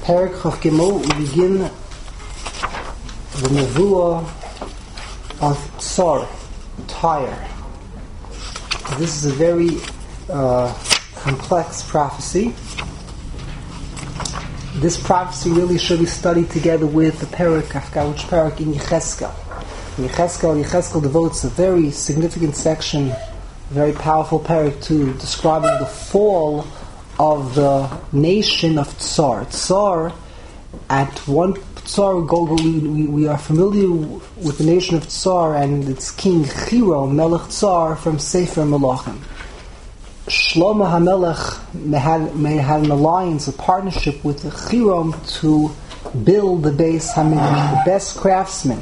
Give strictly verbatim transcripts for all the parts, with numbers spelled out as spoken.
Perek Chav Gimel, we begin the Nevuah of Tsar, Tyre. This is a very uh, complex prophecy. This prophecy really should be studied together with the Perek Kafka, which Perek in Yecheskel. In Yecheskel, Yecheskel devotes a very significant section, a very powerful Perek, to describing the fall of the nation of Tsar. Tsar, at one Tsar, we, we, we are familiar with the nation of Tsar and its king Chiro, Melech Tsar, from Sefer Melachim. Shlomo HaMelech had, may had an alliance, a partnership with Chirom to build the Beis HaMikdash. The best craftsmen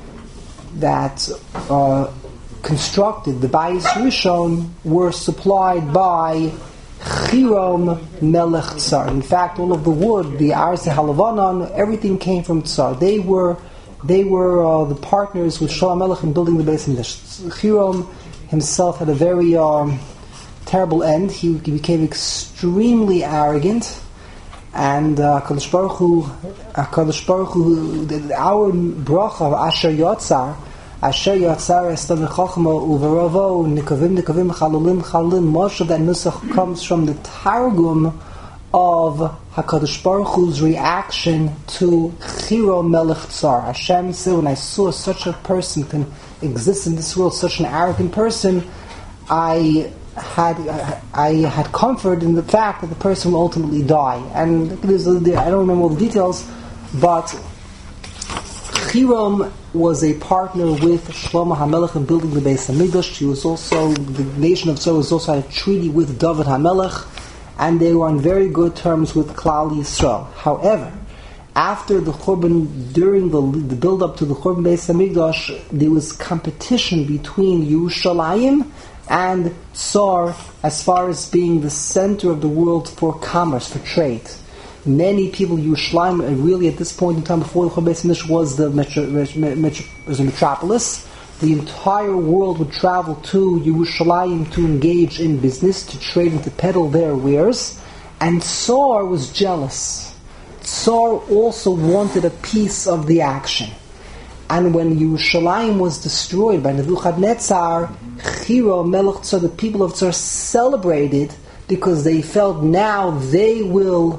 that uh, constructed the Bayis Rishon were supplied by Chirom Melech Tsar. In fact, all of the wood, the Arze Halavanon, everything came from Tsar. They were they were uh, the partners with Shlomo HaMelech in building the Beis HaMikdash. Chirom himself had a very um, terrible end. He, he became extremely arrogant, and uh, Kadosh Baruch Hu, uh, Kadosh Baruch Hu, the, our bracha of Asher Yotzar, Asher Yotzar Estam Chachma Uvaravo Nikavim Nikavim Chalulim Chalulim. Most of that nusach comes from the Targum of Hakadosh Baruch Hu's reaction to Chiro Melech Tsar. Hashem said, when I saw such a person can exist in this world, such an arrogant person, I had I had comfort in the fact that the person will ultimately die. And there's a, I don't remember all the details, but Chirom was a partner with Shlomo HaMelech in building the Beis HaMikdash. She was also, the nation of Tsar was also had a treaty with David HaMelech, and they were on very good terms with Klal Yisrael. However, after the Churban, during the, the build-up to the Churban Beis HaMikdash, there was competition between Yerushalayim and Tsar as far as being the center of the world for commerce, for trade. Many people, Yerushalayim, really at this point in time before the Churban Beis HaMikdash was the metro, metro, was a metropolis. The entire world would travel to Yerushalayim to engage in business, to trade and to peddle their wares. And Tsar was jealous. Tsar also wanted a piece of the action. And when Yerushalayim was destroyed by Nebuchadnezzar, Chiro Melech Tsar, the people of Tsar celebrated because they felt now they will,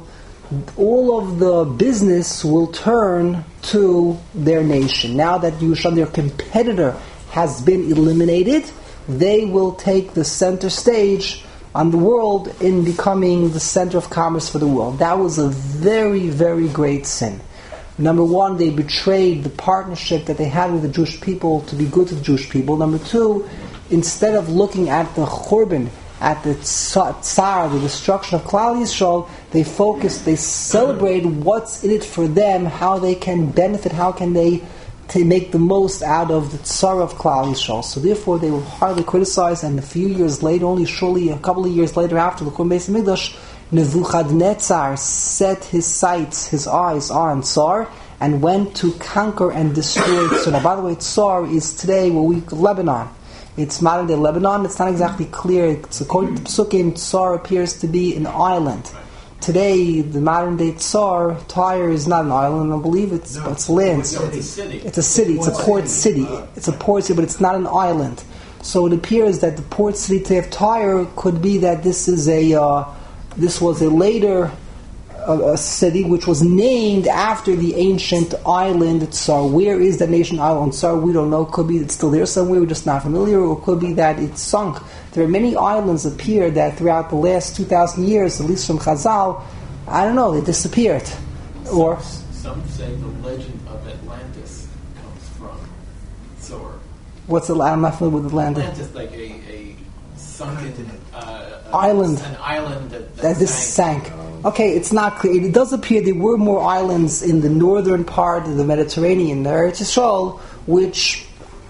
all of the business will turn to their nation. Now that Yerushalayim, their competitor, has been eliminated, they will take the center stage on the world in becoming the center of commerce for the world. That was a very, very great sin. Number one, they betrayed the partnership that they had with the Jewish people to be good to the Jewish people. Number two, instead of looking at the Churban, at the Tsar, the destruction of Klal Yisrael, they focused, they celebrated what's in it for them, how they can benefit, how can they to make the most out of the Tsar of Klal Yisrael. So therefore they were hardly criticized, and a few years later, only surely a couple of years later after the Churban Beis HaMikdash, Nebuchadnezzar set his sights, his eyes on Tsar, and went to conquer and destroy Tsar. Now, by the way, Tsar is today what we call Lebanon. It's modern day Lebanon. It's not exactly clear. It's, according to Psukim, Tsar appears to be an island. Today, the modern day Tsar, Tyre is not an island. I believe it's no, it's land. It's a city. It's a city. It's a port city. It's a port city, but it's not an island. So it appears that the port city today of Tyre could be that this is a uh, this was a later uh, a city which was named after the ancient island Tsar. Where is that nation island Tsar? We don't know. Could be it's still there somewhere. We're just not familiar, or could be that it sunk. There are many islands appear that throughout the last two thousand years, at least from Chazal, I don't know, they disappeared. Some, or some say the legend of Atlantis comes from Tsar. What's the? I'm not familiar with Atlantis. Atlantis, like a, a sunken uh, island, an island that, that, that this sank. sank. Okay, it's not clear. It does appear there were more islands in the northern part of the Mediterranean, the Eretz Yisrael, which,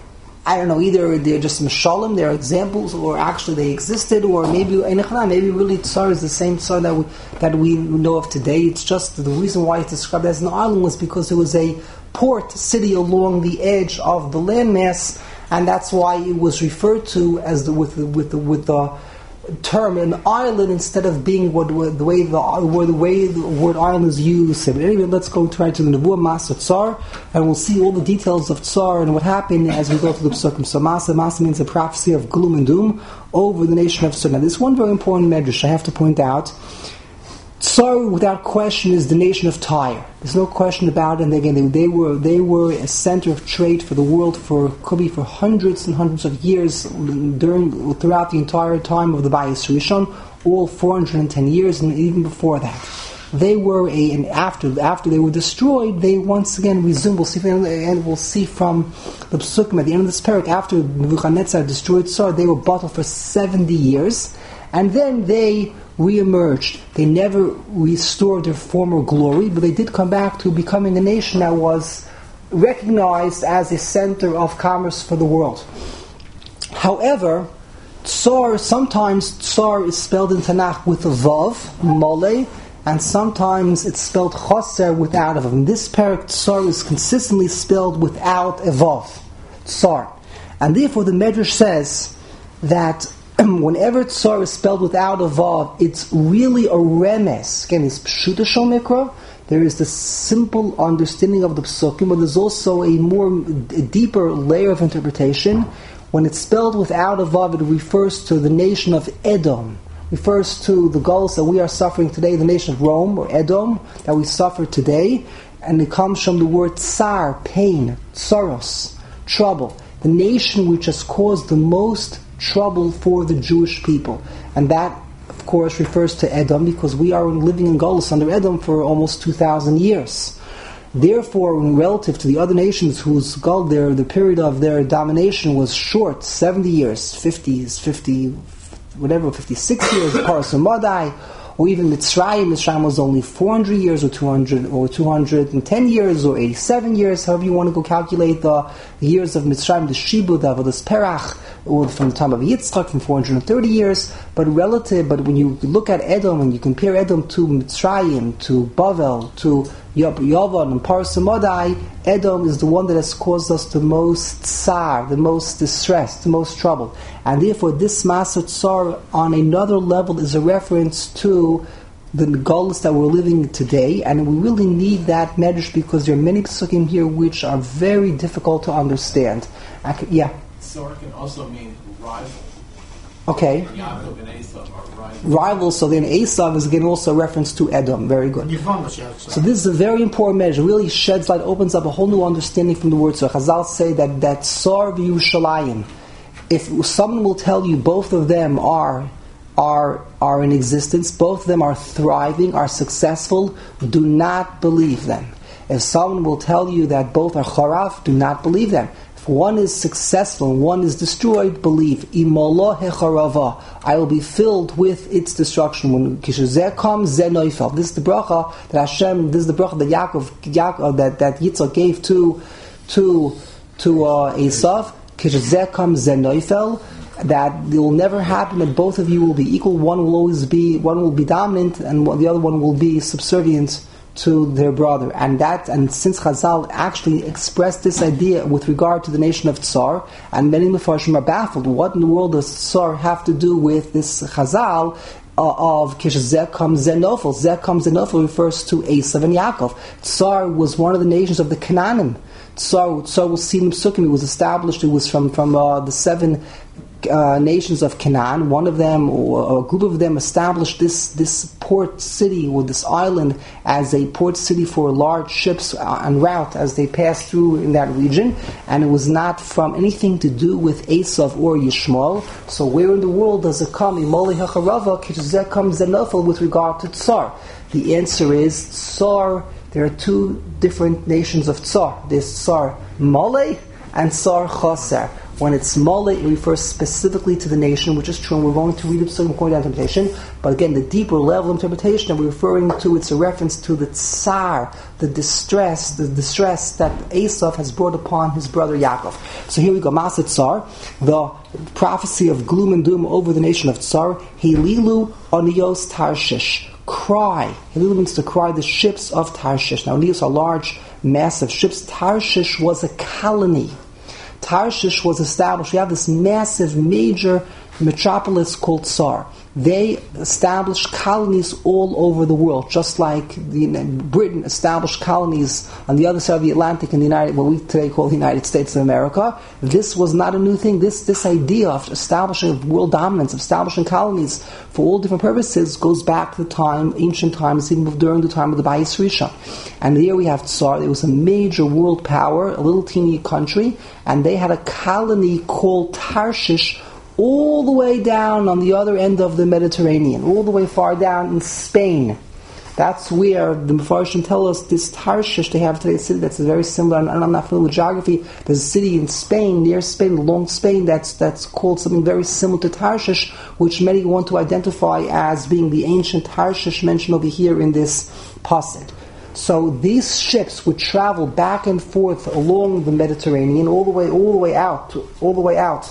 I don't know, either they're just Meshalim, they're examples, or actually they existed, or maybe maybe really Tsar is the same Tsar that we, that we know of today. It's just the reason why it's described as an island was because it was a port city along the edge of the landmass, and that's why it was referred to as the with the with the with the term, an island, instead of being what, what the way the where the way the word island is used. But anyway, let's go try to the Nevuah Masa Tsar, and we'll see all the details of Tsar and what happened as we go through the Psukim. So Masa, Masa means a prophecy of gloom and doom over the nation of Tsar. Now, there's one very important medrash I have to point out. Tsar, without question, is the nation of Tyre. There's no question about it. And again, they, they were they were a center of trade for the world for could be for hundreds and hundreds of years during throughout the entire time of the Bayis Rishon, all four hundred ten years, and even before that. They were a and after after they were destroyed, they once again resumed. We'll see, and we'll see from the Psukim at the end of this parak. After Nebuchadnezzar destroyed Tsar, they were bottled for seventy years, and then they re-emerged. They never restored their former glory, but they did come back to becoming a nation that was recognized as a center of commerce for the world. However, Tsar, sometimes Tsar is spelled in Tanakh with a Vav, Mole, and sometimes it's spelled Choser without a Vav. In this parak, Tsar is consistently spelled without a Vav, Tsar. And therefore the Medrash says that whenever Tsar is spelled without a Vav, it's really a remes. Again, it's Pshuta Shel Mikra. There is the simple understanding of the Psukim, but there's also a more a deeper layer of interpretation. When it's spelled without a Vav, it refers to the nation of Edom. Refers to the Golos that we are suffering today, the nation of Rome, or Edom, that we suffer today. And it comes from the word tsar, pain, tsaros, trouble. The nation which has caused the most trouble for the Jewish people. And that, of course, refers to Edom, because we are living in Golos under Edom for almost two thousand years. Therefore, relative to the other nations whose Gol, their the period of their domination was short, seventy years, fifties, fifty, whatever, fifty-six years, Paras U'Madai, or even Mitzrayim. Mitzrayim was only four hundred years, or two hundred, or two hundred ten years, or eighty-seven years. However you want to go calculate the, the years of Mitzrayim, the Shibud, the Avodas Perach, or from the time of Yitzchak, from four hundred thirty years. But relative, but when you look at Edom and you compare Edom to Mitzrayim, to Bavel, to Yavan and Paras U'Madai, Edom is the one that has caused us the most tsar, the most distress, the most trouble. And therefore this Masa Tsar on another level is a reference to the Golos that we're living today, and we really need that medrash because there are many psukim here which are very difficult to understand. I can, yeah? Tsar can also mean rival. Okay. Yaakov and Esav are rivals. Rivals, so then Esav is again also a reference to Edom. Very good. So this is a very important measure. Really sheds light, opens up a whole new understanding from the word. So Chazal say that that Tsar v'Yushalayim, if someone will tell you both of them are are are in existence, both of them are thriving, are successful, do not believe them. If someone will tell you that both are Charav, do not believe them. One is successful and one is destroyed, believe. Imolah hecharava, I will be filled with its destruction. When Kishazeh comes, Zeh noifel. This is the bracha that Hashem, this is the bracha that Yaakov, Yaakov that, that Yitzchak gave to to to uh, Esav. Kishazeh comes, Zeh noifel. That it will never happen that both of you will be equal. One will always be, one will be dominant, and the other one will be subservient to their brother. And that, and since Chazal actually expressed this idea with regard to the nation of Tsar, and many Mefarshim are baffled, what in the world does Tsar have to do with this Chazal uh, of Kish Zeh comes Zenofel? Zeh comes Zenofel refers to Esav and Yaakov. Tsar was one of the nations of the Canaanim. Tsar, Tsar was seen in Psukim. It was established, it was from, from uh, the seven Uh, nations of Canaan. One of them, or a group of them, established this this port city or this island as a port city for large ships en route as they passed through in that region, and it was not from anything to do with Esav or Yishmael. So where in the world does it come? Imoli hacharava k'tzeh comes Zenofel with regard to Tsar. The answer is Tsar. There are two different nations of Tsar. There's Tsar Mole and Tsar Chaser. When it's Mole, it refers specifically to the nation, which is true, and we're going to read it so according to interpretation. But again, the deeper level of interpretation that we're referring to, it's a reference to the tsar, the distress, the distress that Esav has brought upon his brother Yaakov. So here we go, Masa Tsar, the prophecy of gloom and doom over the nation of Tsar. Hililu oniyos Tarshish. Cry. Hililu means to cry, the ships of Tarshish. Now, these are large, massive ships. Tarshish was a colony. Tarshish was established. We have this massive, major metropolis called Tsar. They established colonies all over the world, just like the, Britain established colonies on the other side of the Atlantic in the United, what we today call the United States of America. This was not a new thing. This this idea of establishing world dominance, of establishing colonies for all different purposes, goes back to the time, ancient times, even during the time of the Bayis Rishon. And here we have Tsar. It was a major world power, a little teeny country, and they had a colony called Tarshish, all the way down on the other end of the Mediterranean, all the way far down in Spain. That's where the Mefarshim tell us this Tarshish, they have today a city that's very similar, and I'm not familiar with geography. There's a city in Spain, near Spain, along Spain, that's that's called something very similar to Tarshish, which many want to identify as being the ancient Tarshish mentioned over here in this passage. So these ships would travel back and forth along the Mediterranean, all the way, all the way out, all the way out.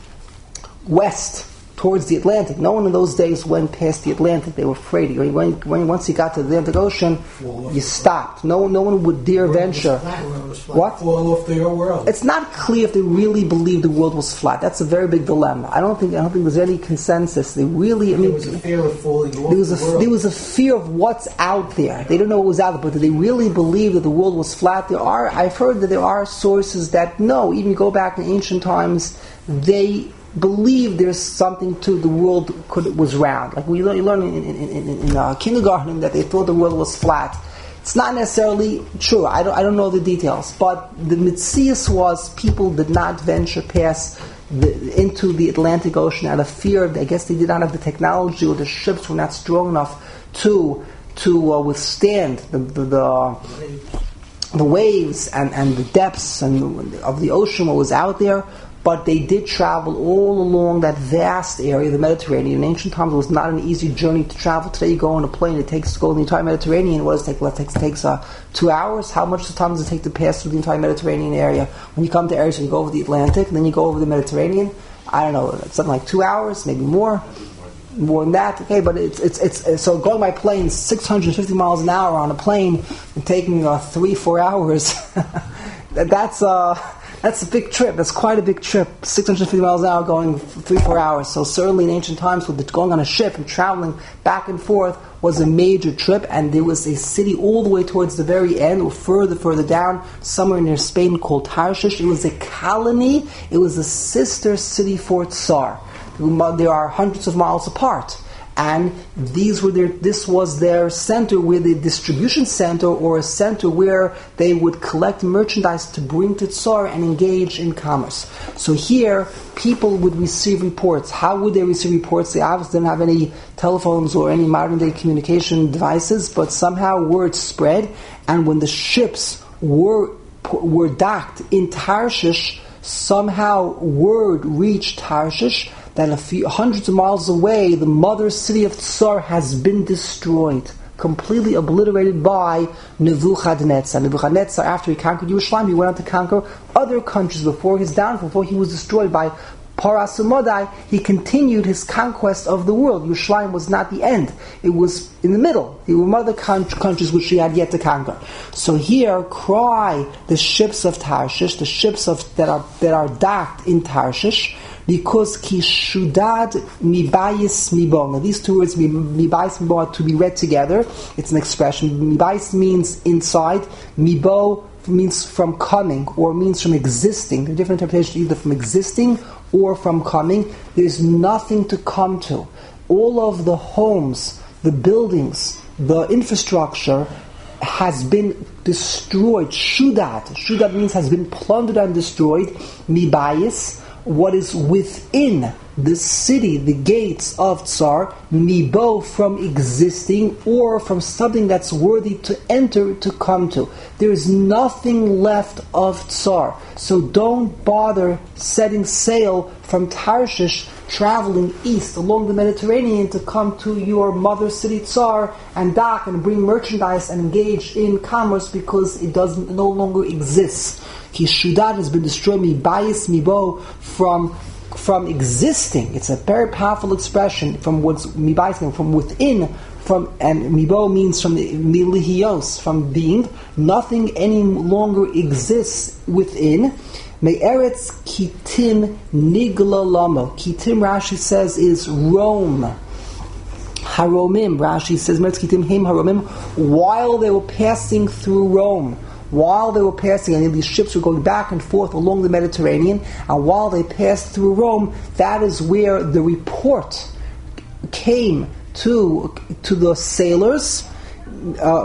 west towards the Atlantic. No one in those days went past the Atlantic. They were afraid. When, when, once you got to the Atlantic Ocean, you stopped. No, no one would dare venture. What? Fall off their world. It's not clear if they really believed the world was flat. That's a very big dilemma. I don't think. I don't think there's any consensus. They really. I mean, there was a fear of falling off there was a, the world. There was a fear of what's out there. They don't know what was out there, but did they really believe that the world was flat? There are. I've heard that there are sources that no. Even go back in ancient times, they believe there's something to the world could was round. Like we learn, you learn in, in, in, in uh, kindergarten that they thought the world was flat. It's not necessarily true. I don't, I don't know the details. But the Metzius was people did not venture past the, into the Atlantic Ocean out of fear. I guess they did not have the technology, or the ships were not strong enough to to uh, withstand the the, the the waves and, and the depths and of the ocean what was out there. But they did travel all along that vast area, the Mediterranean. In ancient times, it was not an easy journey to travel. Today, you go on a plane, it takes to go the entire Mediterranean. What does it take? Well, it takes, takes uh, two hours. How much time does it take to pass through the entire Mediterranean area? When you come to areas, you go over the Atlantic, and then you go over the Mediterranean. I don't know, something like two hours, maybe more. More than that, okay, but it's it's it's so going by plane six hundred fifty miles an hour on a plane and taking uh, three four hours. that's uh that's a big trip. That's quite a big trip. six hundred fifty miles an hour going three four hours. So certainly in ancient times, with going on a ship and traveling back and forth was a major trip. And there was a city all the way towards the very end, or further further down, somewhere near Spain, called Tarshish. It was a colony. It was a sister city for Tsar. They are hundreds of miles apart, and these were their. This was their center, where the distribution center, or a center where they would collect merchandise to bring to Tsar and engage in commerce. So here, people would receive reports. How would they receive reports? They obviously didn't have any telephones or any modern day communication devices, but somehow word spread, and when the ships were were docked in Tarshish, somehow word reached Tarshish that a few hundreds of miles away, the mother city of Tsar has been destroyed, completely obliterated by Nebuchadnezzar. Nebuchadnezzar, after he conquered Yerushalayim, he went on to conquer other countries before his downfall, before he was destroyed by Paras Umadai. He continued his conquest of the world. Yerushalayim was not the end. It was in the middle. There were other countries which he had yet to conquer. So here, cry the ships of Tarshish, the ships of that are that are docked in Tarshish, because kishudad mibayis mibo. Now these two words, mibayis mibo, are to be read together. It's an expression. Mibayis means inside. Mibo means from coming, or means from existing. There are different interpretations, either from existing or from coming. There's nothing to come to. All of the homes, the buildings, the infrastructure has been destroyed. Shudad. Shudad means has been plundered and destroyed. Mibayis, what is within the city, the gates of Tsar, mibo, from existing, or from something that's worthy to enter, to come to. There is nothing left of Tsar. So don't bother setting sail from Tarshish, traveling east along the Mediterranean to come to your mother city Tsar and dock and bring merchandise and engage in commerce, because it doesn't no longer exists. Kishudad has been destroyed, mibayis mibo, from from existing. It's a very powerful expression, from what's mibayis, from within, from, and mibo means from the milihios, from being. Nothing any longer exists within. Me'eretz Kitim Nigla Lamo. Kitim, Rashi says, is Rome. Haromim, Rashi says, Me'eretz Kitim Him Haromim, while they were passing through Rome. While they were passing, and these ships were going back and forth along the Mediterranean, and while they passed through Rome, that is where the report came to to the sailors. Uh,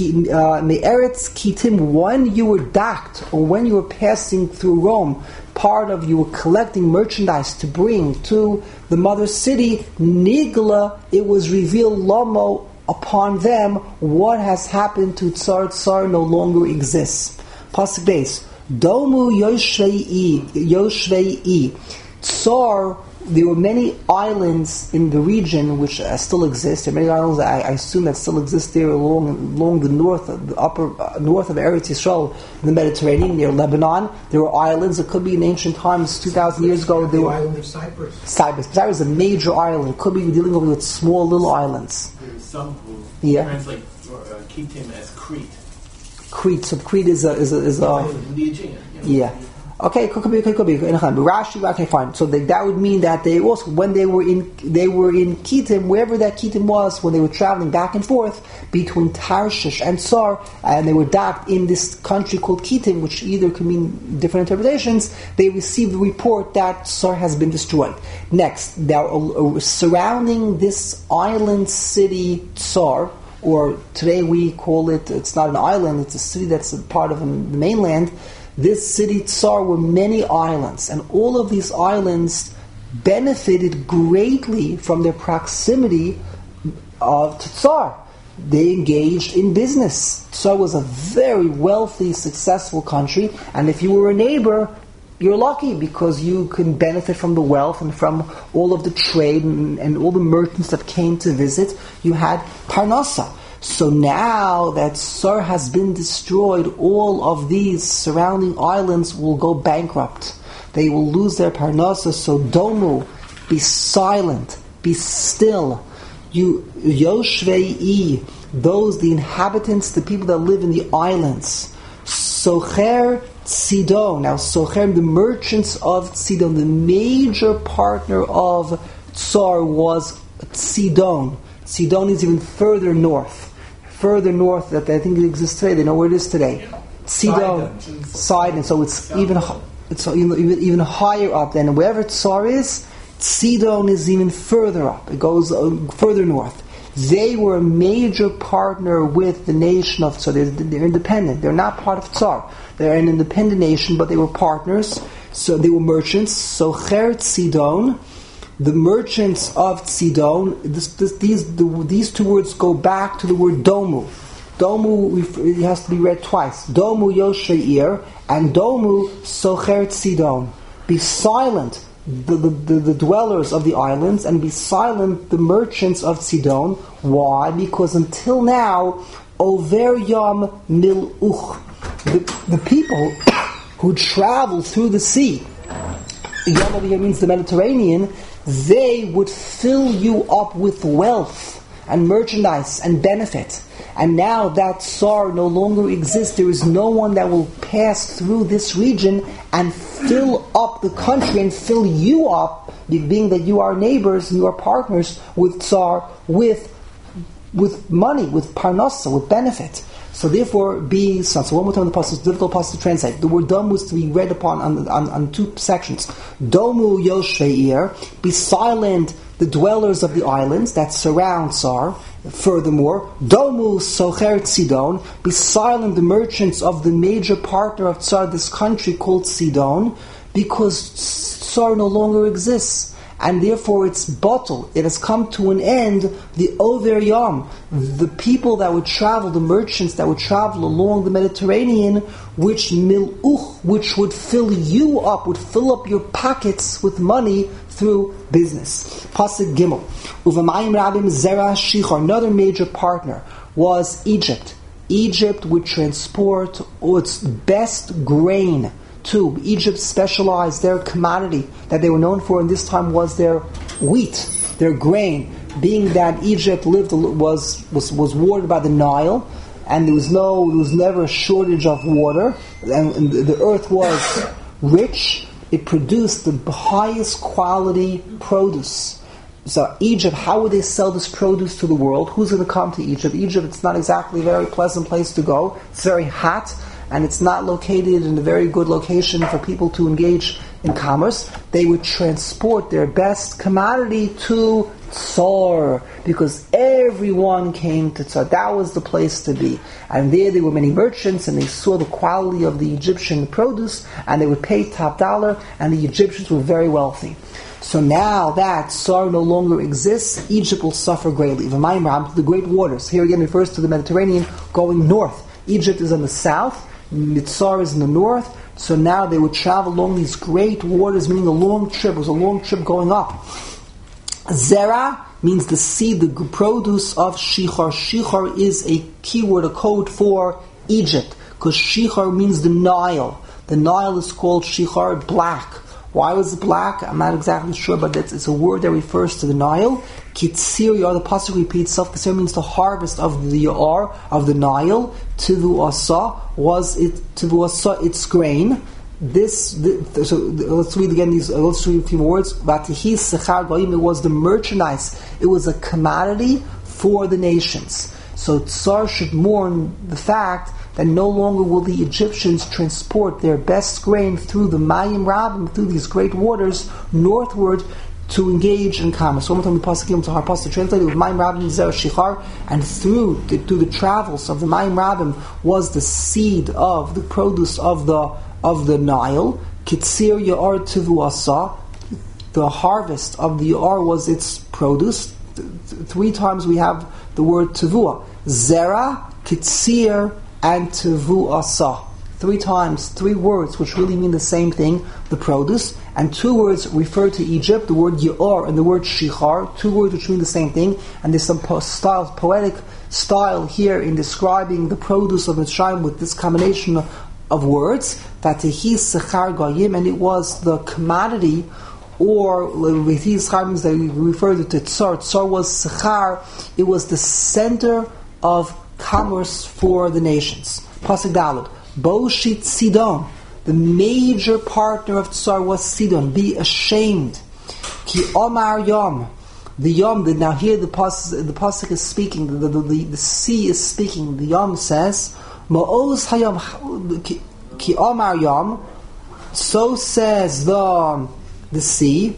Me'eretz Kitim, when you were docked, or when you were passing through Rome, part of you were collecting merchandise to bring to the mother city, Nigla, it was revealed, Lamo, upon them, what has happened to Tsar. Tsar no longer exists. Pasuk base. Domu Yoshvei Yoshvei Tsar. There were many islands in the region which uh, still exist. There are many islands I, I assume that still exist there along along the north, the upper uh, north of Eretz Yisrael, in the Mediterranean, near Lebanon. There were islands. It could be in ancient times, two thousand years ago. There The were island of Cyprus. Cyprus. Cyprus is a major island. It could be dealing with small little islands. There's some who Yeah. translate uh, Kitim as Crete. Crete. So Crete is a is a, is a In the Aegean. you know. yeah. Okay, could be, could be. Rashi, okay, fine. So they, that would mean that they also, when they were in, they were in Kitim, wherever that Kitim was, when they were traveling back and forth between Tarshish and Tsar, and they were docked in this country called Kitim, which either can mean different interpretations. They received the report that Tsar has been destroyed. Next, now uh, surrounding this island city Tsar, or today we call it, it's not an island, it's a city that's a part of the mainland. This city Tsar were many islands, and all of these islands benefited greatly from their proximity of to Tsar. They engaged in business. Tsar was a very wealthy, successful country, and if you were a neighbor, you're lucky because you can benefit from the wealth and from all of the trade and, and all the merchants that came to visit. You had Parnassa. So now that Tsar has been destroyed, all of these surrounding islands will go bankrupt. They will lose their Parnassa. So Domu, be silent, be still. You Yoshvei, those, the inhabitants, the people that live in the islands. Socher Sidon. Now Socher, the merchants of Sidon, the major partner of Tsar was Sidon. Sidon is even further north. Further north that I think it exists today. They know where it is today. Sidon, Sidon. So it's even it's even even higher up than wherever Tsar is. Sidon is even further up. It goes uh, further north. They were a major partner with the nation of Tsar. They're, they're independent. They're not part of Tsar. They're an independent nation, but they were partners. So they were merchants. So Cher Sidon. The merchants of Sidon, this, this, these the, these two words go back to the word Domu. Domu, it has to be read twice. Domu Yosheir and Domu Socher Sidon. Be silent, the, the, the, the dwellers of the islands, and be silent, the merchants of Sidon. Why? Because until now, Over Yam Miluch, the, the people who travel through the sea, Yam over here means the Mediterranean, they would fill you up with wealth and merchandise and benefit. And now that Tsar no longer exists, there is no one that will pass through this region and fill up the country and fill you up, being that you are neighbors and you are partners with Tsar, with with money, with parnassa, with benefit. So therefore, be so. So one more time, the passage is difficult passage to translate. The word domu is to be read upon on, on, on two sections. Domu Yosheir, be silent, the dwellers of the islands that surround Tsar. Furthermore, Domu Socher Sidon, be silent, the merchants of the major partner of Tsar, this country called Sidon, because Tsar no longer exists. And therefore it's bottle. It has come to an end. The Over Yam, the people that would travel, the merchants that would travel along the Mediterranean, which miluch, which would fill you up, would fill up your pockets with money through business. Pasuk Gimel. Uvamayim Rabim Zera Shichar, another major partner, was Egypt. Egypt would transport its best grain to Egypt. Specialized, their commodity that they were known for in this time was their wheat, their grain. Being that Egypt lived was was was watered by the Nile, and there was no there was never a shortage of water, and, and the earth was rich. It produced the highest quality produce. So Egypt, how would they sell this produce to the world? Who's going to come to Egypt? Egypt, it's not exactly a very pleasant place to go. It's very hot, and it's not located in a very good location for people to engage in commerce. They would transport their best commodity to Tsar, because everyone came to Tsar. That was the place to be. And there there were many merchants, and they saw the quality of the Egyptian produce, and they would pay top dollar, and the Egyptians were very wealthy. So now that Tsar no longer exists, Egypt will suffer greatly. V'mayim, the great waters. Here again refers to the Mediterranean going north. Egypt is in the south, Tsar is in the north. So now they would travel along these great waters, meaning a long trip. It was a long trip going up. Zera means the seed, the produce of Shichar. Shichar is a keyword, a code for Egypt, because Shichar means the Nile. The Nile is called Shichar, black. Why was it black? I'm not exactly sure, but it's, it's a word that refers to the Nile. Kitzir Yar, the pasuk repeats itself. Kitzir means the harvest of the Yar, of the Nile. Tivu Asa was it, Tivu Asa, its grain. This, the, so let's read again these, uh, let's read a few more words. Vatihi Sechar Goyim, it was the merchandise. It was a commodity for the nations. So Tsar should mourn the fact that no longer will the Egyptians transport their best grain through the Mayim Rabim, through these great waters, northward to engage in commerce. One more time, the pasuk came to our pasuk translated with Mayim Rabim Zer Shichar, and through the, through the travels of the Mayim Rabim was the seed of the produce of the of the Nile. Kitzir Ya'ar Tivu Asa, the harvest of the Ya'ar was its produce. Three times we have the word Tivua. Zera, Kitzir, and Tivu Asa. Three times, three words which really mean the same thing, the produce, and two words refer to Egypt, the word Ya'ar and the word Shichar, two words which mean the same thing, and there's some po- style, poetic style here in describing the produce of Mitzrayim with this combination of, of words, Vatihi Sechar Goyim, and it was the commodity, or with these means they refer to Tsar. Tsar was Sechar, it was the center of commerce for the nations. Pasuk Daled, Boshit Sidon, the major partner of Tsar was Sidon. Be ashamed. Ki Omar Yom, the Yom. The, now here the pasuk, the pasuk is speaking. The, the, the, the sea is speaking. The Yom says, Ma'oz Hayom Ki, ki Omar Yom. So says the the sea.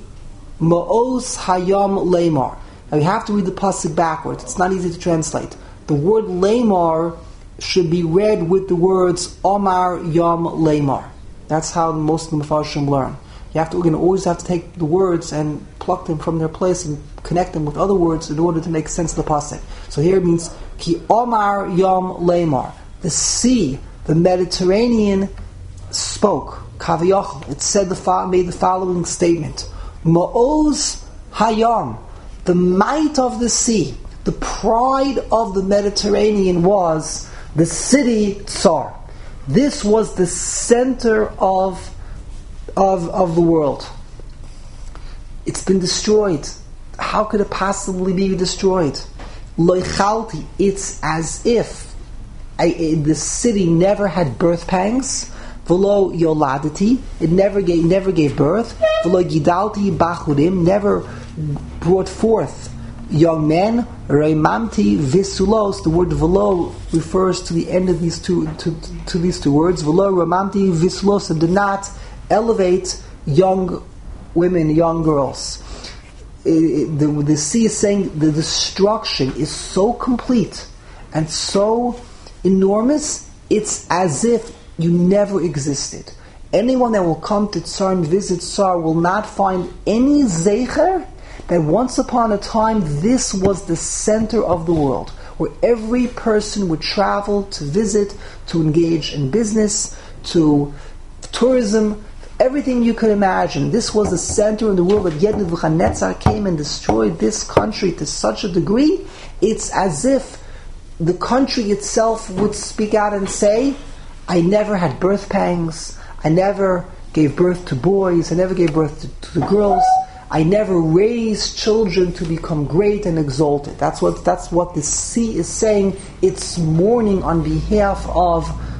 Ma'oz Hayom Lemar. Now you have to read the pasuk backwards. It's not easy to translate. The word Lamar should be read with the words Omar Yom Lamar. That's how most of the Mefarshim learn. You have to, we're going to always have to take the words and pluck them from their place and connect them with other words in order to make sense of the pasuk. So here it means Ki Omar Yom Lamar. The sea, the Mediterranean, spoke. Kaviyachal. It said the made the following statement: Ma'oz Hayam, the might of the sea. The pride of the Mediterranean was the city Tsar. This was the center of, of, of the world. It's been destroyed. How could it possibly be destroyed? Loichalti, it's as if a, a, the city never had birth pangs. V'lo yoladati, it never gave, never gave birth. V'lo gidalti bachurim, never brought forth young men. Reimamti visulos. The word velo refers to the end of these two to, to these two words. Velo reimamti visulos, and did not elevate young women, young girls. It, it, the, the sea is saying the destruction is so complete and so enormous. It's as if you never existed. Anyone that will come to Tsar and visit Tsar will not find any zeicher that once upon a time this was the center of the world, where every person would travel to visit, to engage in business, to tourism, everything you could imagine. This was the center in the world, but yet Nebuchadnezzar came and destroyed this country to such a degree, it's as if the country itself would speak out and say, I never had birth pangs, I never gave birth to boys, I never gave birth to, to the girls, I never raised children to become great and exalted. That's what that's what the sea is saying. It's mourning on behalf of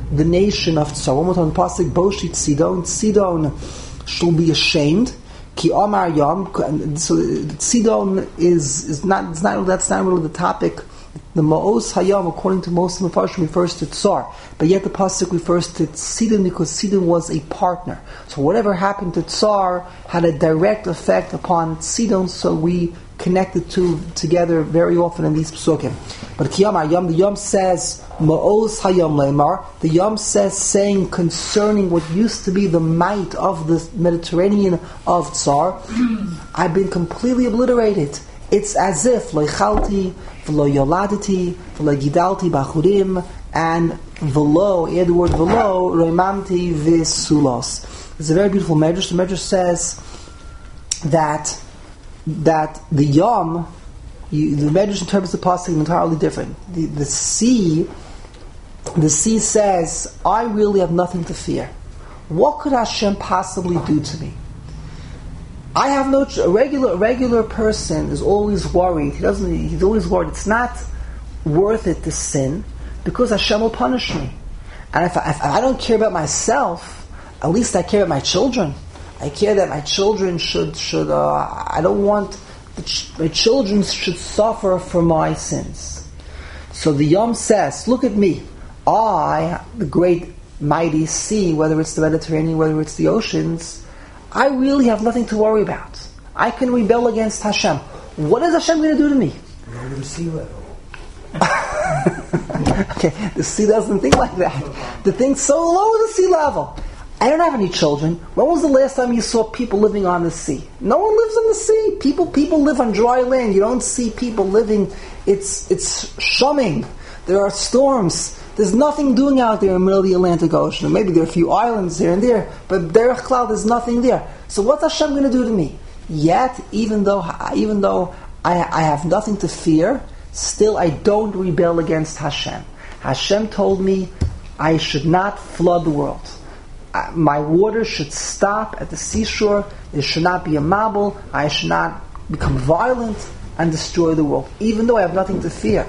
the nation of Tzor. One more time, the pasuk, Boshi Tzidon, Tzidon shall be ashamed. Ki Amar Yom. So Tzidon is is not. It's not. That's not really the topic. The Ma'os Hayam, according to most of the Mepharshim, refers to Tzar, but yet the pasuk refers to Tzidon because Tzidon was a partner. So whatever happened to Tzar had a direct effect upon Tzidon. So we connect the two together very often in these psukim. But Kiyam Hayam, the Yom says Ma'os Hayam Leimar. The Yom says, saying concerning what used to be the might of the Mediterranean of Tzar, I've been completely obliterated. It's as if Leichalti, V'lo Yoladiti, V'lo Gidalti Bachurim, and V'lo, add the word V'lo, Remanti V'sulos. It's a very beautiful medrash. The medrash says that that the Yom, you, the medrash interprets the pasuk entirely different. The, the sea, the sea says, I really have nothing to fear. What could Hashem possibly do to me? I have no. A regular a regular person is always worried. He doesn't. He's always worried. It's not worth it to sin because Hashem will punish me. And if I, if I don't care about myself, at least I care about my children. I care that my children should should. Uh, I don't want the ch- my children should suffer for my sins. So the Yom says, "Look at me. I, the great mighty sea, whether it's the Mediterranean, whether it's the oceans." I really have nothing to worry about. I can rebel against Hashem. What is Hashem going to do to me? Lower the sea level. Okay, the sea doesn't think like that. The thing's so low the sea level. I don't have any children. When was the last time you saw people living on the sea? No one lives on the sea. People people live on dry land. You don't see people living. It's it's shumming. There are storms. There's nothing doing out there in the middle of the Atlantic Ocean. Maybe there are a few islands here and there, but Derech Klal, there's nothing there. So what's Hashem going to do to me? Yet, even though even though I, I have nothing to fear, still I don't rebel against Hashem. Hashem told me I should not flood the world. Uh, my water should stop at the seashore. There should not be a mabul. I should not become violent and destroy the world, even though I have nothing to fear.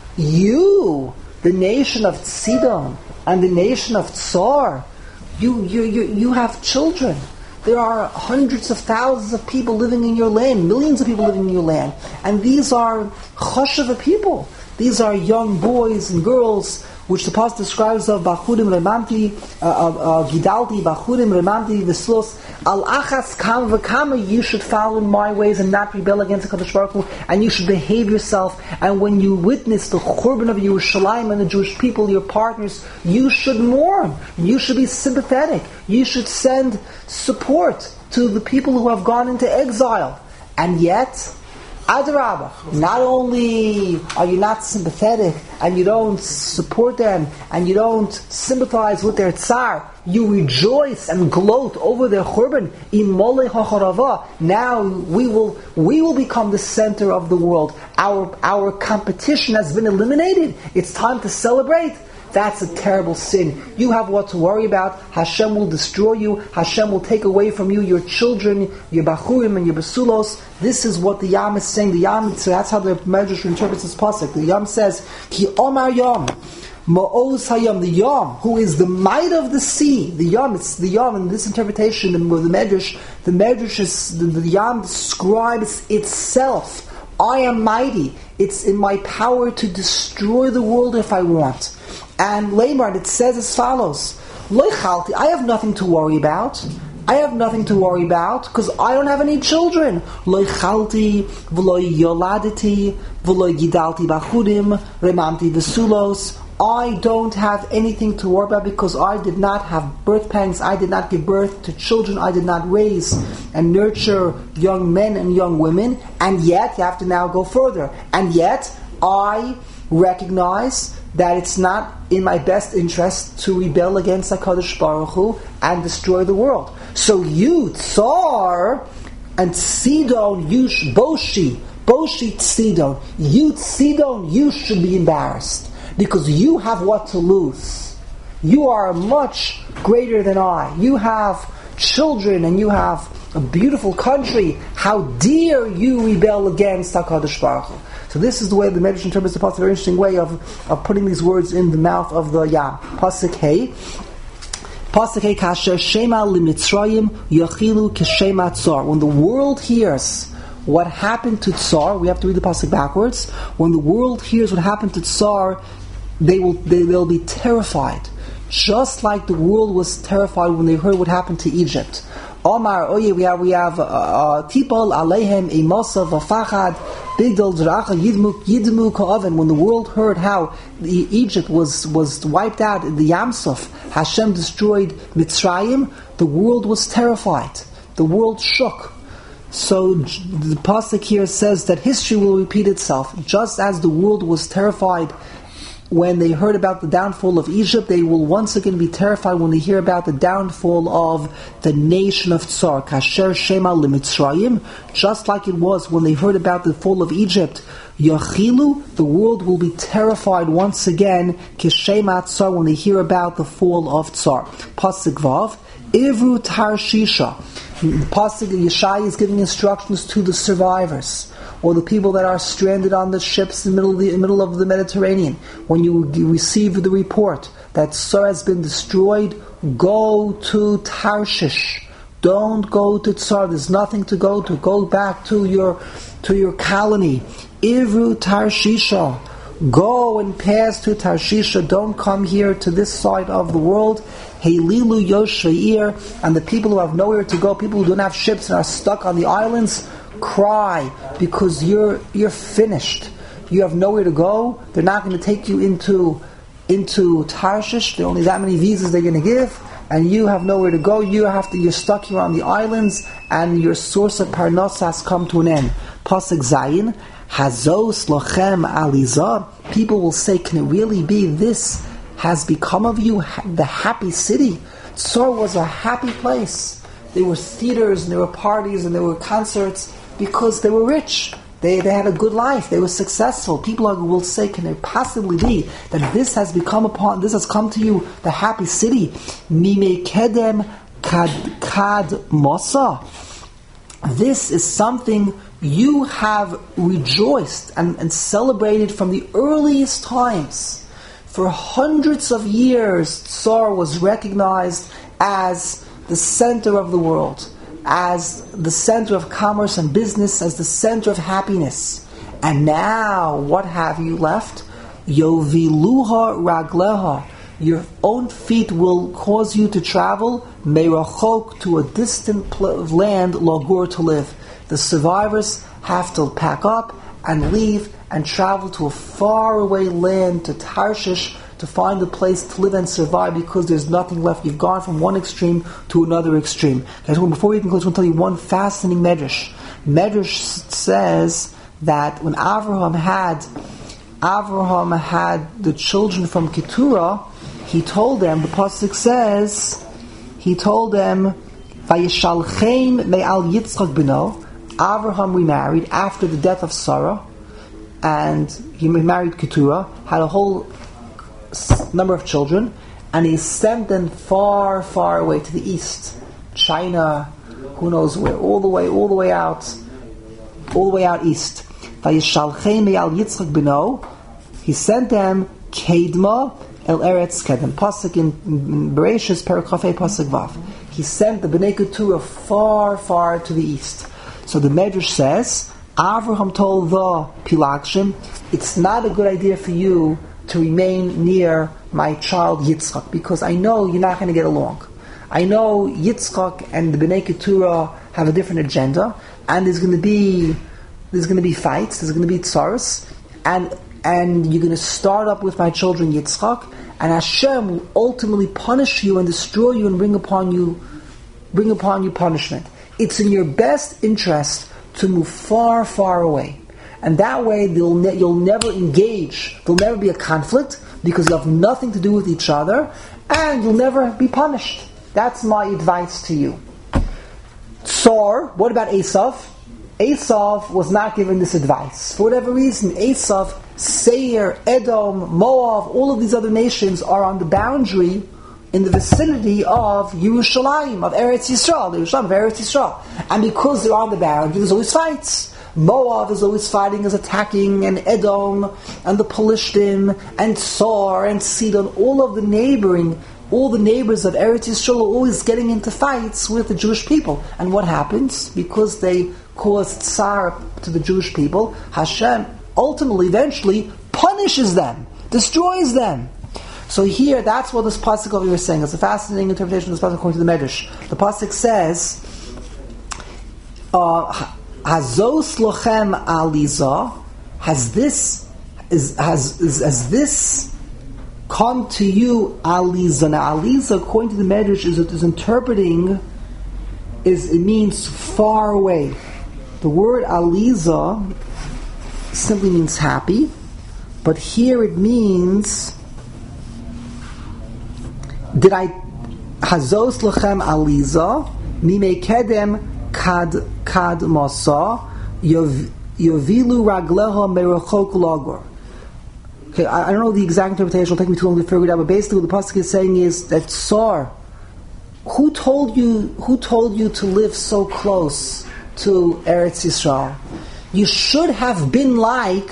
You, the nation of Tzidon and the nation of Tzar, you, you, you, you have children. There are hundreds of thousands of people living in your land, millions of people living in your land. And these are choshev people. These are young boys and girls, which the Pasuk describes of Bachurim Remanti, uh, Gidalti, Bachurim Remanti, Veslos, Al Achas Kam V'Kama, you should follow my ways and not rebel against the Kadosh Baruch Hu, and you should behave yourself. And when you witness the Churban of Yerushalayim and the Jewish people, your partners, you should mourn. You should be sympathetic. You should send support to the people who have gone into exile. And yet, Adarabah, not only are you not sympathetic and you don't support them and you don't sympathize with their tsar, you rejoice and gloat over their churban. Imolei hacharava. Now we will we will become the center of the world. Our our competition has been eliminated. It's time to celebrate. That's a terrible sin. You have what to worry about. Hashem will destroy you. Hashem will take away from you your children, your bachurim and your basulos. This is what the Yam is saying. The Yam, so that's how the Medrash interprets this pasuk. The Yam says, Ki Omar Yam, Ma'oz Hayam, the Yam, who is the might of the sea. The Yam, it's the Yam in this interpretation of the Medrash. The Medrash is, the, the Yam describes itself. I am mighty. It's in my power to destroy the world if I want. And Leimar, it says as follows: Loichalti, I have nothing to worry about. I have nothing to worry about because I don't have any children. Loichalti, v'lo yoladiti, v'lo gidalti bachurim, remamti v'sulos. I don't have anything to worry about because I did not have birth pangs. I did not give birth to children. I did not raise and nurture young men and young women. And yet, you have to now go further. And yet, I recognize that it's not in my best interest to rebel against HaKadosh Baruch Hu and destroy the world. So you, Tsar, and Sidon, you, sh- Boshi, Boshi Tzidon, you, Tzidon, you should be embarrassed. Because you have what to lose. You are much greater than I. You have children and you have a beautiful country. How dare you rebel against HaKadosh Baruch Hu? So this is the way the Medrash interprets the pasuk. A very interesting way of, of putting these words in the mouth of the Yam. Pasuk Hey. Pasuk Hey kasher shema limitzrayim yachilu k'shema tzar. When the world hears what happened to Tsar, we have to read the pasuk backwards. When the world hears what happened to Tsar, they will they will be terrified, just like the world was terrified when they heard what happened to Egypt. Omar, oh yeah, we have we have tipol aleihem imosa v'fachad bigdol zracha yidmu yidmu ka'oven. When the world heard how the Egypt was was wiped out in the Yam Suf, Hashem destroyed Mitzrayim, the world was terrified. The world shook. So the pasuk here says that history will repeat itself. Just as the world was terrified when they heard about the downfall of Egypt, they will once again be terrified when they hear about the downfall of the nation of Tsar. Kasher shema limitzrayim, just like it was when they heard about the fall of Egypt. Yachilu, the world will be terrified once again. Kishema Tsar, when they hear about the fall of Tsar. Pasuk Vav, Ivru Tarshisha. The pasuk Yeshai is giving instructions to the survivors, or the people that are stranded on the ships in the middle of the, in the, middle of the Mediterranean. When you, you receive the report that Tsar has been destroyed, go to Tarshish. Don't go to Tsar. There's nothing to go to. Go back to your to your colony. Ivru Tarshisha. Go and pass to Tarshisha. Don't come here to this side of the world. Heililu Yosheir, and the people who have nowhere to go, people who don't have ships and are stuck on the islands, cry because you're you're finished. You have nowhere to go. They're not going to take you into into Tarshish. There are only that many visas they're going to give, and you have nowhere to go. You have to. You're stuck here on the islands, and your source of parnasa has come to an end. Pasuk Zayin, Hazos lochem aliza. People will say, can it really be this has become of you, the happy city? Tsar was a happy place. There were theaters, and there were parties, and there were concerts, because they were rich. They they had a good life. They were successful. People are, will say, can it possibly be that this has become upon, this has come to you, the happy city? Mime kedem kad kad mosa. This is something you have rejoiced and, and celebrated from the earliest times. For hundreds of years, Tsar was recognized as the center of the world, as the center of commerce and business, as the center of happiness. And now, what have you left? Yoviluha ragleha. Your own feet will cause you to travel merachok, to a distant pl- land, lagur, to live. The survivors have to pack up and leave and travel to a faraway land, to Tarshish, to find a place to live and survive, because there's nothing left. You've gone from one extreme to another extreme. Guys, before we can close, I want to tell you one fascinating medrash. Medrash says that when Avraham had Avraham had the children from Keturah, he told them, the pasuk says, he told them, Vayishalchem me'al Yitzchak b'no. Avraham remarried after the death of Sarah, and he married Keturah, had a whole number of children, and he sent them far, far away to the east, China, who knows where, all the way, all the way out, all the way out east. Vayishalchem me'al Yitzchak b'no. He sent them Kedma el Eretz Kedem. Pasuk in Bereshis Perakafei Pasuk Vav. He sent the Bnei Keturah far, far to the east. So the Medrash says, Avraham told the Pilagshim, it's not a good idea for you to remain near my child Yitzchak, because I know you're not going to get along. I know Yitzchak and the Bnei Keturah have a different agenda, and there's going to be there's going to be fights, there's going to be tsaros, and and you're going to start up with my children Yitzchak, and Hashem will ultimately punish you and destroy you and bring upon you bring upon you punishment. It's in your best interest to move far, far away. And that way ne- you'll never engage, there'll never be a conflict, because you have nothing to do with each other, and you'll never be punished. That's my advice to you. Tsar, what about Esav? Esav was not given this advice. For whatever reason, Esav, Seir, Edom, Moab, all of these other nations are on the boundary, in the vicinity of Yerushalayim, of Eretz Yisrael, the Yerushalayim of Eretz Yisrael. And because they're on the boundary, there's always fights. Moab is always fighting, is attacking, and Edom, and the Pelishtim, and Tsar, and Sidon, all of the neighboring, all the neighbors of Eretz Yisrael are always getting into fights with the Jewish people. And what happens? Because they caused tsar to the Jewish people, Hashem ultimately, eventually, punishes them, destroys them. So here, that's what this pasuk over here is saying. It's a fascinating interpretation of this pasuk according to the Medrash. The pasuk says, uh, Hazos lochem aliza, has this is has is, has this come to you aliza? Now aliza, according to the Medrash, is is interpreting is it means far away. The word aliza simply means happy, but here it means, did I hazos lachem aliza mimei kedem kad kad masa yovilu ragleha merachok lagor. Okay, I, I don't know the exact interpretation. It'll take me too long to figure it out. But basically, what the pasuk is saying is that Tsar, who told you who told you to live so close to Eretz Yisrael? You should have been like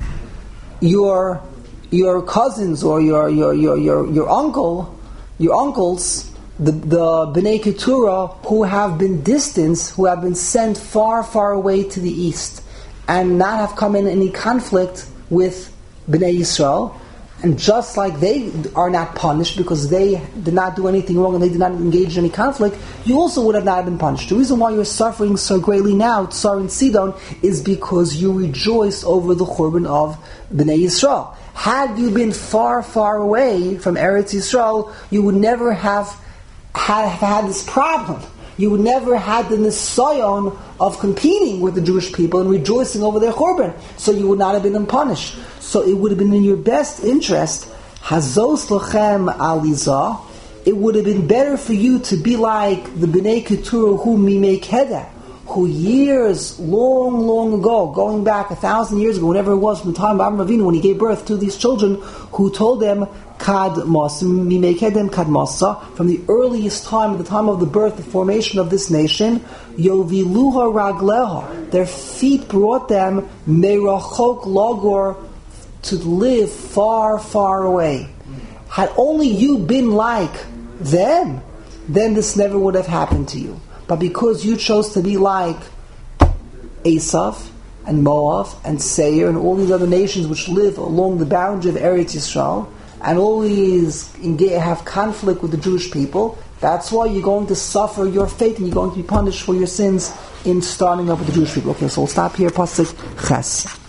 your your cousins or your your your your, your uncle, your uncles, the the Bnei Keturah, who have been distanced, who have been sent far, far away to the east, and not have come in any conflict with Bnei Yisrael. And just like they are not punished because they did not do anything wrong and they did not engage in any conflict, you also would have not been punished. The reason why you're suffering so greatly now, Tsar and Sidon, is because you rejoice over the Churban of Bnei Yisrael. Had you been far, far away from Eretz Yisrael, you would never have had, have had this problem. You would never have the nisayon of competing with the Jewish people and rejoicing over their Churban. So you would not have been punished. So it would have been in your best interest, hazos lochem aliza, it would have been better for you to be like the Bnei Keturah who mimei kedem, who years, long, long ago, going back a thousand years ago, whenever it was, from the time of Avraham Avinu, when he gave birth to these children, who told them, kad masa, mimei kedem kad masa, from the earliest time, at the time of the birth, the formation of this nation, yoviluha ragleha, their feet brought them, merachok lagor, to live far, far away. Had only you been like them, then this never would have happened to you. But because you chose to be like Esav and Moab and Seir and all these other nations which live along the boundary of Eretz Yisrael and always have conflict with the Jewish people, that's why you're going to suffer your fate and you're going to be punished for your sins in starting up with the Jewish people. Okay, so we'll stop here. Pasuk Ches.